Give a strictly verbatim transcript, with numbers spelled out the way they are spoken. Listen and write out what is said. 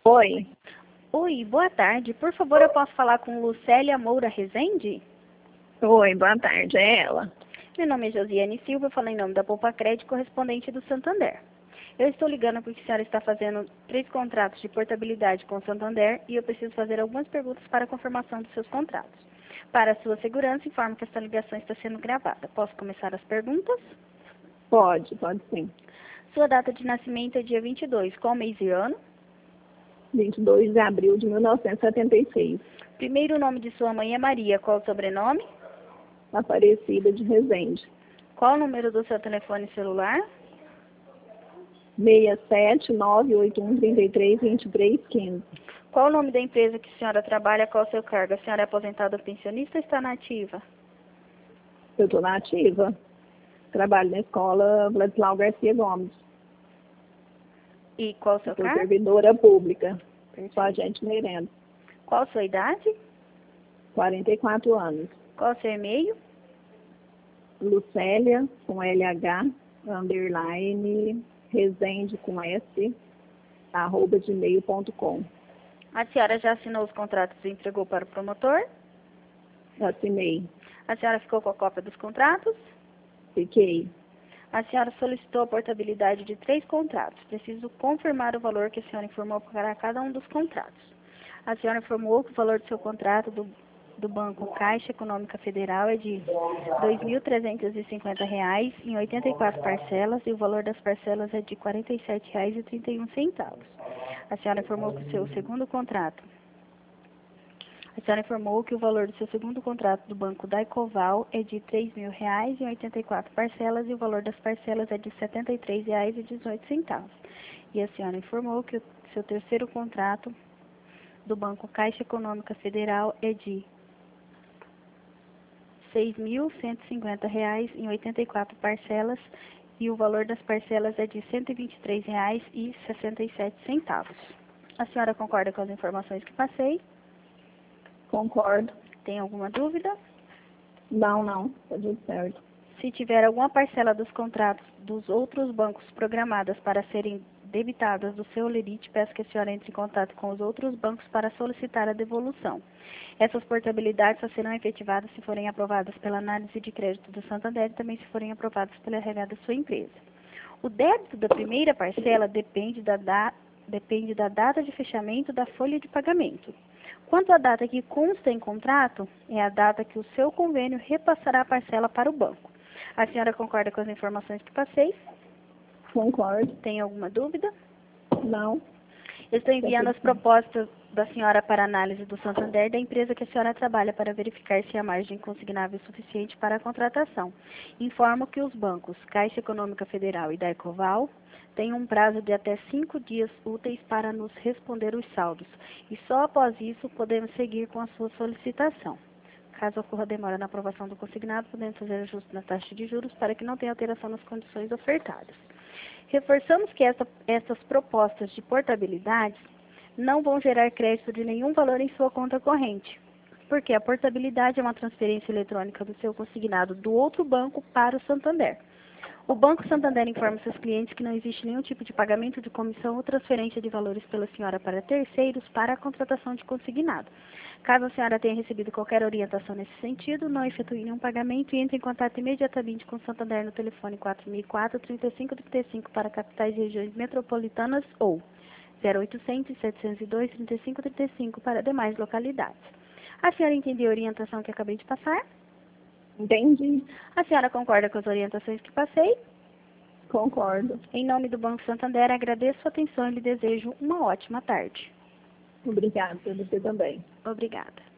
Oi. Oi, boa tarde. Por favor, eu posso falar com Lucélia Moura Rezende? Oi, boa tarde. É ela. Meu nome é Josiane Silva, eu falo em nome da Poupa Crédito, correspondente do Santander. Eu estou ligando porque a senhora está fazendo três contratos de portabilidade com o Santander e eu preciso fazer algumas perguntas para a confirmação dos seus contratos. Para a sua segurança, informo que esta ligação está sendo gravada. Posso começar as perguntas? Pode, pode sim. Sua data de nascimento é dia vinte e dois, qual mês e ano? vinte e dois de abril de mil novecentos e setenta e seis. Primeiro nome de sua mãe é Maria, qual o sobrenome? Aparecida de Resende. Qual o número do seu telefone celular? seis sete nove oito um três três dois três um cinco. Qual o nome da empresa que a senhora trabalha? Qual o seu cargo? A senhora é aposentada ou pensionista ou está na ativa? Eu estou na ativa. Trabalho na escola Vladislau Garcia Gomes. E qual o seu Sou cargo? servidora pública. Perfeito. Sou agente merenda. Qual a sua idade? quarenta e quatro anos. Qual o seu e-mail? Lucélia, com L H, underline, Resende, com S, arroba gmail ponto com. A senhora já assinou os contratos e entregou para o promotor? Assinei. A senhora ficou com a cópia dos contratos? Fiquei. A senhora solicitou a portabilidade de três contratos. Preciso confirmar o valor que a senhora informou para cada um dos contratos. A senhora informou que o valor do seu contrato do, do Banco Caixa Econômica Federal é de dois mil trezentos e cinquenta reais em oitenta e quatro parcelas e o valor das parcelas é de quarenta e sete reais e trinta e um centavos. A senhora informou que o seu segundo contrato A senhora informou que o valor do seu segundo contrato do Banco Daicoval é de três mil reais em oitenta e quatro parcelas e o valor das parcelas é de setenta e três reais e dezoito centavos. E a senhora informou que o seu terceiro contrato do Banco Caixa Econômica Federal é de seis mil cento e cinquenta reais em oitenta e quatro parcelas e o valor das parcelas é de cento e vinte e três reais e sessenta e sete centavos. A senhora concorda com as informações que passei? Concordo. Tem alguma dúvida? Não, não. Está tudo certo. Se tiver alguma parcela dos contratos dos outros bancos programadas para serem debitadas do seu lerite, peço que a senhora entre em contato com os outros bancos para solicitar a devolução. Essas portabilidades só serão efetivadas se forem aprovadas pela análise de crédito do Santander e também se forem aprovadas pela R H da sua empresa. O débito da primeira parcela depende da, da, depende da data de fechamento da folha de pagamento. Quanto à data que consta em contrato, é a data que o seu convênio repassará a parcela para o banco. A senhora concorda com as informações que passei? Concordo. Tem alguma dúvida? Não. Eu estou enviando as propostas da senhora para análise do Santander da empresa que a senhora trabalha para verificar se há margem consignável suficiente para a contratação. Informo que os bancos Caixa Econômica Federal e Daicoval têm um prazo de até cinco dias úteis para nos responder os saldos e só após isso podemos seguir com a sua solicitação. Caso ocorra demora na aprovação do consignado, podemos fazer ajuste na taxa de juros para que não tenha alteração nas condições ofertadas. Reforçamos que essa, essas propostas de portabilidade não vão gerar crédito de nenhum valor em sua conta corrente, porque a portabilidade é uma transferência eletrônica do seu consignado do outro banco para o Santander. O Banco Santander informa seus clientes que não existe nenhum tipo de pagamento de comissão ou transferência de valores pela senhora para terceiros para a contratação de consignado. Caso a senhora tenha recebido qualquer orientação nesse sentido, não efetue nenhum pagamento e entre em contato imediatamente com o Santander no telefone quatro mil e quatro, trinta e cinco trinta e cinco para capitais e regiões metropolitanas ou zero oitocentos, setecentos e dois, trinta e cinco trinta e cinco para demais localidades. A senhora entendeu a orientação que acabei de passar? Entendi. A senhora concorda com as orientações que passei? Concordo. Em nome do Banco Santander, agradeço a atenção e lhe desejo uma ótima tarde. Obrigada. Você também. Obrigada.